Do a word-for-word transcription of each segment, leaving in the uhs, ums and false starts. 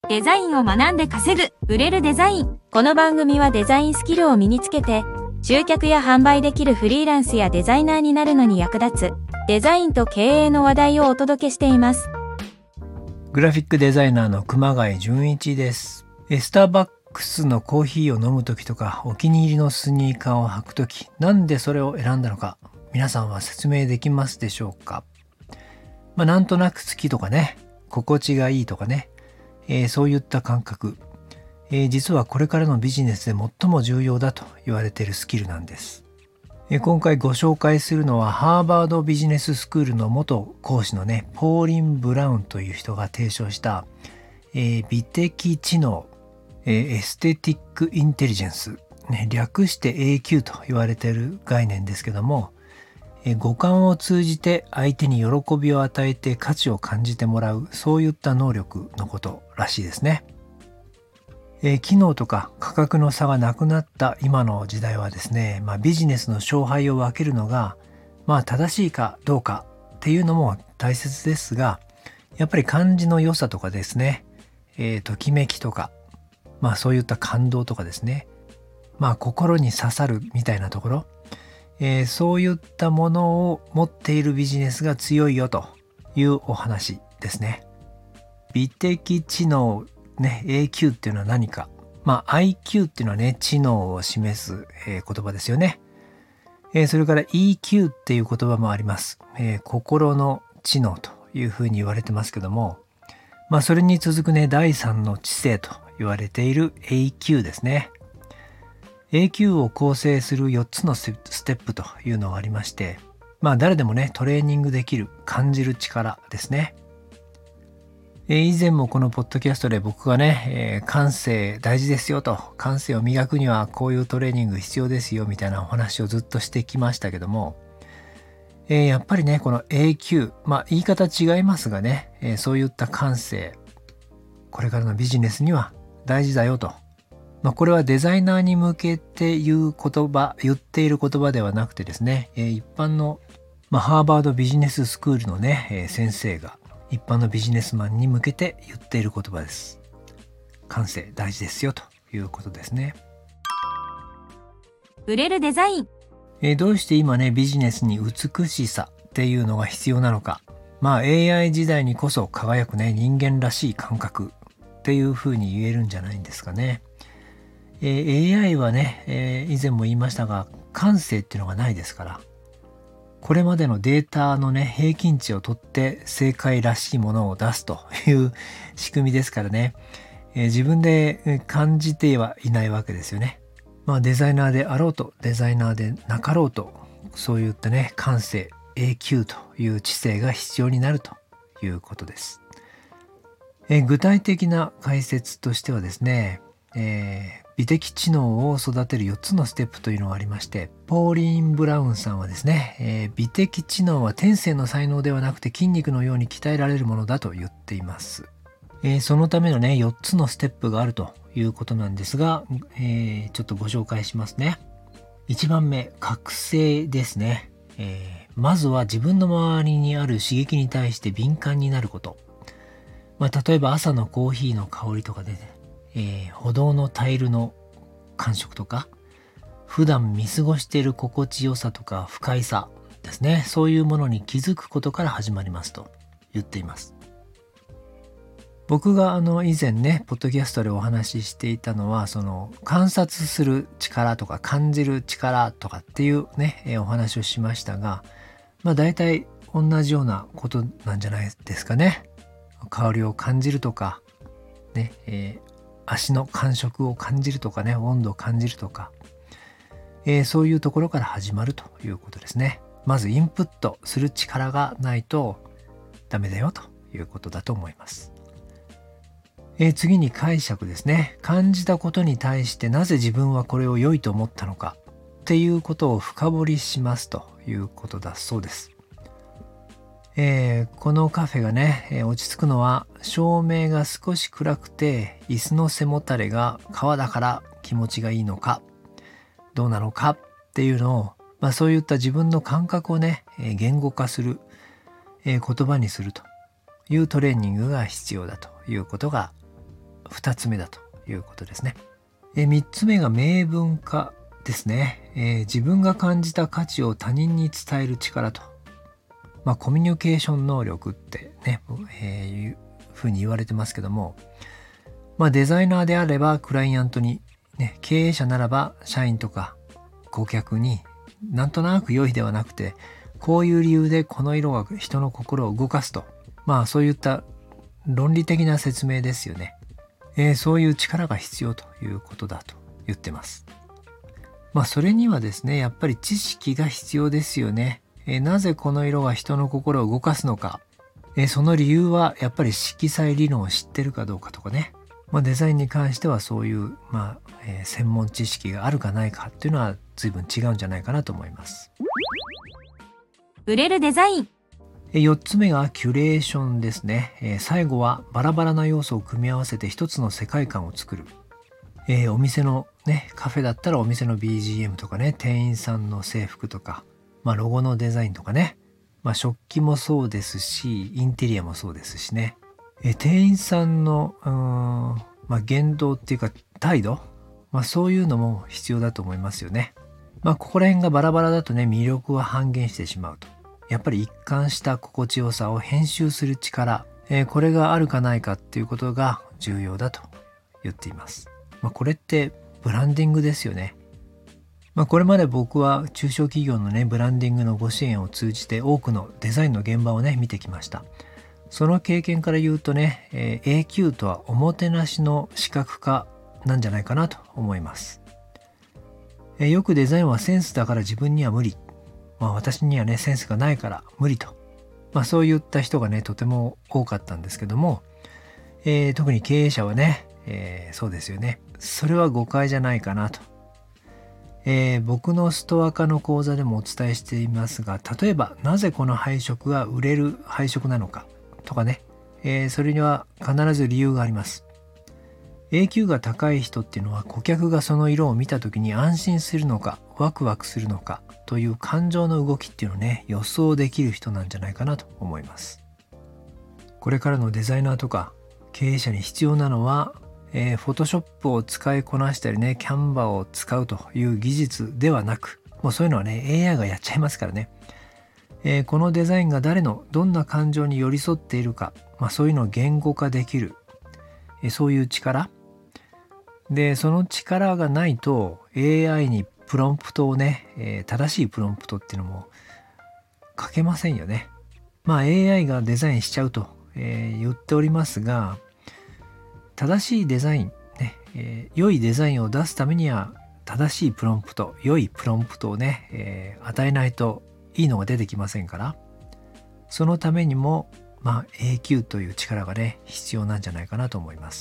デザインを学んで稼ぐ、売れるデザイン。この番組はデザインスキルを身につけて、集客や販売できるフリーランスやデザイナーになるのに役立つ、デザインと経営の話題をお届けしています。 グラフィックデザイナーの熊谷純一です。スターバックスのコーヒーを飲むときとか、お気に入りのスニーカーを履くとき、なんでそれを選んだのか、皆さんは説明できますでしょうか。まあ、なんとなく好きとかね、心地がいいとかね、えー、そういった感覚、えー、実はこれからのビジネスで最も重要だと言われているスキルなんです。えー、今回ご紹介するのはハーバードビジネススクールの元講師のね、ポーリン・ブラウンという人が提唱した、えー、美的知能、えー、エステティックインテリジェンス、ね、略して エーキュー と言われている概念ですけども、えー、五感を通じて相手に喜びを与えて価値を感じてもらう、そういった能力のことらしいですね。えー、機能とか価格の差がなくなった今の時代はですね、まあ、ビジネスの勝敗を分けるのが、まあ、正しいかどうかっていうのも大切ですが、やっぱり感じの良さとかですね、えー、ときめきとか、まあ、そういった感動とかですね、まあ、心に刺さるみたいなところ、えー、そういったものを持っているビジネスが強いよというお話ですね。美的知能、ね、エーキュー っていうのは何か。まあ アイキュー っていうのはね、知能を示す、えー、言葉ですよね。えー、それから イーキュー っていう言葉もあります。えー、心の知能というふうに言われてますけども、まあそれに続くね、第三の知性と言われている エーキュー ですね。エーキュー を構成するよっつのステップというのがありまして、まあ誰でもね、トレーニングできる感じる力ですね。以前もこのポッドキャストで僕がね、えー、感性大事ですよと、感性を磨くにはこういうトレーニング必要ですよみたいなお話をずっとしてきましたけども、えー、やっぱりね、この エーキュー、まあ言い方違いますがね、えー、そういった感性、これからのビジネスには大事だよと。まあ、これはデザイナーに向けて言う言葉、言っている言葉ではなくてですね、えー、一般の、まあ、ハーバードビジネススクールのね、えー、先生が一般のビジネスマンに向けて言っている言葉です。感性大事ですよということですね。 売れるデザイン。 えー、どうして今ね、ビジネスに美しさっていうのが必要なのか。まあ エーアイ 時代にこそ輝くね、人間らしい感覚っていうふうに言えるんじゃないんですかね。えー、エーアイ はね、えー、以前も言いましたが、感性っていうのがないですから、これまでのデータのね、平均値を取って正解らしいものを出すという仕組みですからね、えー、自分で感じてはいないわけですよね。まあデザイナーであろうと、デザイナーでなかろうと、そういったね、感性、エーキュー という知性が必要になるということです。えー、具体的な解説としてはですね、えー美的知能を育てるよっつのステップというのがありまして、ポーリーン・ブラウンさんはですね、えー、美的知能は天性の才能ではなくて筋肉のように鍛えられるものだと言っています。えー、そのためのね、よっつのステップがあるということなんですが、えー、ちょっとご紹介しますね。いちばんめ、覚醒ですね。えー、まずは自分の周りにある刺激に対して敏感になること。まあ、例えば朝のコーヒーの香りとかでね、えー、歩道のタイルの感触とか、普段見過ごしている心地よさとか不快さですね、そういうものに気づくことから始まりますと言っています。僕があの以前ね、ポッドキャストでお話ししていたのは、その観察する力とか感じる力とかっていうね、えー、お話をしましたが、まあ大体同じようなことなんじゃないですかね。香りを感じるとか、ね、えー足の感触を感じるとかね、温度を感じるとか、えー、そういうところから始まるということですね。まずインプットする力がないとダメだよということだと思います。えー、次に解釈ですね。感じたことに対してなぜ自分はこれを良いと思ったのかっていうことを深掘りしますということだそうです。えー、このカフェがね、えー、落ち着くのは照明が少し暗くて椅子の背もたれが革だから気持ちがいいのかどうなのかっていうのを、まあ、そういった自分の感覚をね、えー、言語化する、えー、言葉にするというトレーニングが必要だということがふたつめだということですね。えみっつめが明文化ですね。えー自分が感じた価値を他人に伝える力と。まあ、コミュニケーション能力ってね、えーいうふうに言われてますけども、まあ、デザイナーであればクライアントに、ね、経営者ならば社員とか顧客になんとなく良いではなくて、こういう理由でこの色が人の心を動かすと、まあそういった論理的な説明ですよね。えーそういう力が必要ということだと言ってます。まあそれにはですね、やっぱり知識が必要ですよね。えーなぜこの色が人の心を動かすのか、えーその理由はやっぱり色彩理論を知ってるかどうかとかね。まあ、デザインに関してはそういう、まあえー専門知識があるかないかっていうのは随分違うんじゃないかなと思います。 売れるデザイン。 えーよっつめがキュレーションですね。えー最後はバラバラな要素を組み合わせて一つの世界観を作る。えーお店のね、カフェだったらお店の ビージーエム とかね、店員さんの制服とか、まあ、ロゴのデザインとかね、まあ、食器もそうですし、インテリアもそうですしね。えー店員さんのうーん、まあ、言動っていうか態度、まあ、そういうのも必要だと思いますよね。まあ、ここら辺がバラバラだとね、魅力は半減してしまうと。やっぱり一貫した心地よさを編集する力、えーこれがあるかないかっていうことが重要だと言っています。まあ、これってブランディングですよね。まあ、これまで僕は中小企業のね、ブランディングのご支援を通じて多くのデザインの現場をね、見てきました。その経験から言うとね、えー エーキュー とはおもてなしの視覚化なんじゃないかなと思います。えーよくデザインはセンスだから自分には無理。まあ私にはね、センスがないから無理と。まあそういった人がね、とても多かったんですけども、えー特に経営者はね、えーそうですよね。それは誤解じゃないかなと。えー僕のストア化の講座でもお伝えしていますが、例えばなぜこの配色が売れる配色なのかとかね、えーそれには必ず理由があります。エーキュー が高い人っていうのは顧客がその色を見た時に安心するのかワクワクするのかという感情の動きっていうのをね、予想できる人なんじゃないかなと思います。これからのデザイナーとか経営者に必要なのは、えー、Photoshop を使いこなしたりね、キャンバーを使うという技術ではなく、もうそういうのはね エーアイ がやっちゃいますからね、えーこのデザインが誰のどんな感情に寄り添っているか、まあ、そういうのを言語化できる、えーそういう力で、その力がないと エーアイ にプロンプトをね、えー正しいプロンプトっていうのも書けませんよね。まあ エーアイ がデザインしちゃうと、えー言っておりますが、正しいデザイン、ねえー良いデザインを出すためには正しいプロンプト、良いプロンプトをね、えー与えないといいのが出てきませんから、そのためにも、まあ、エーキュー という力がね、必要なんじゃないかなと思います。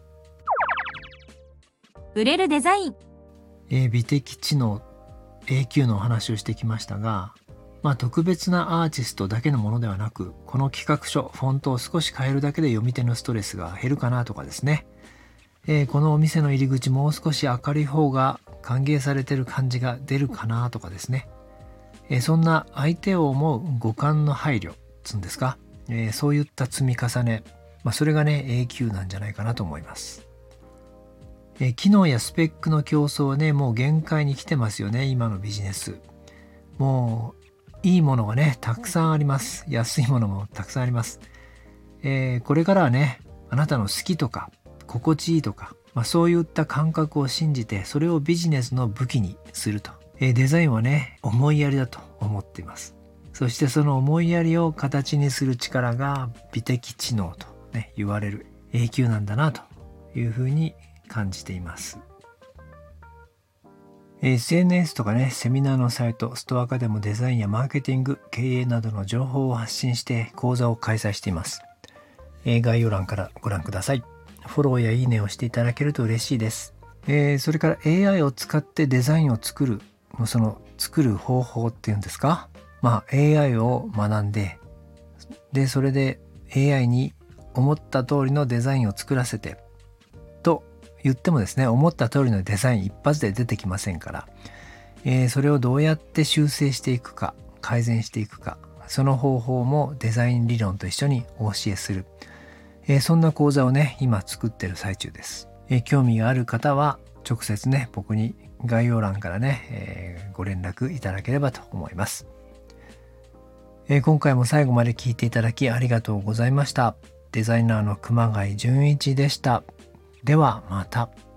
売れるデザイン。 えー美的知能 エーキュー のお話をしてきましたが、まあ、特別なアーティストだけのものではなく、この企画書フォントを少し変えるだけで読み手のストレスが減るかなとかですね、えーこのお店の入り口もう少し明るい方が歓迎されてる感じが出るかなとかですね、えーそんな相手を思う五感の配慮つうんですか、えーそういった積み重ね、まあ、それがね エーキュー なんじゃないかなと思います。えー機能やスペックの競争はね、もう限界に来てますよね、今のビジネス。もういいものがね、たくさんあります。安いものもたくさんあります。えーこれからはね、あなたの好きとか心地いいとか、まあ、そういった感覚を信じて、それをビジネスの武器にすると。えーデザインはね、思いやりだと思っています。そしてその思いやりを形にする力が美的知能と、ね、言われる エーキュー なんだなというふうに感じています。エスエヌエス とかね、セミナーのサイト、ストア化でもデザインやマーケティング、経営などの情報を発信して講座を開催しています。えー概要欄からご覧ください。フォローやいいねをしていただけると嬉しいです。えーそれから エーアイ を使ってデザインを作る、その作る方法っていうんですか、まあ エーアイ を学んで、で、それで エーアイ に思った通りのデザインを作らせて、と言ってもですね、思った通りのデザイン一発で出てきませんから、えーそれをどうやって修正していくか、改善していくか、その方法もデザイン理論と一緒にお教えする、 えー、そんな講座をね今作ってる最中です。えー、興味がある方は直接ね僕に概要欄からね、えー、ご連絡いただければと思います。えー、今回も最後まで聞いていただきありがとうございました。デザイナーの熊谷純一でした。ではまた。